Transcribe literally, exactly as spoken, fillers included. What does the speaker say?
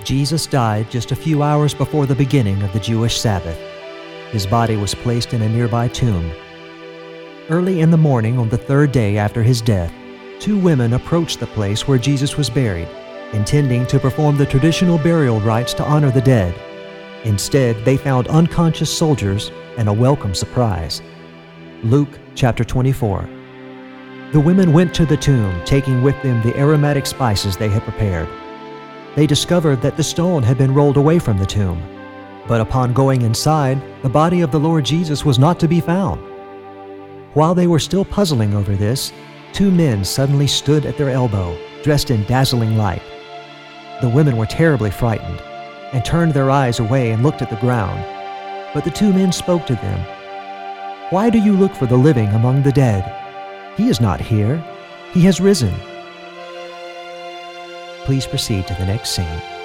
Jesus died just a few hours before the beginning of the Jewish Sabbath. His body was placed in a nearby tomb. Early in the morning on the third day after his death, two women approached the place where Jesus was buried, intending to perform the traditional burial rites to honor the dead. Instead, they found unconscious soldiers and a welcome surprise. Luke chapter twenty-four. The women went to the tomb, taking with them the aromatic spices they had prepared. They discovered that the stone had been rolled away from the tomb. But upon going inside, the body of the Lord Jesus was not to be found. While they were still puzzling over this, two men suddenly stood at their elbow, dressed in dazzling light. The women were terribly frightened and turned their eyes away and looked at the ground. But the two men spoke to them. "Why do you look for the living among the dead? He is not here. He has risen." Please proceed to the next scene.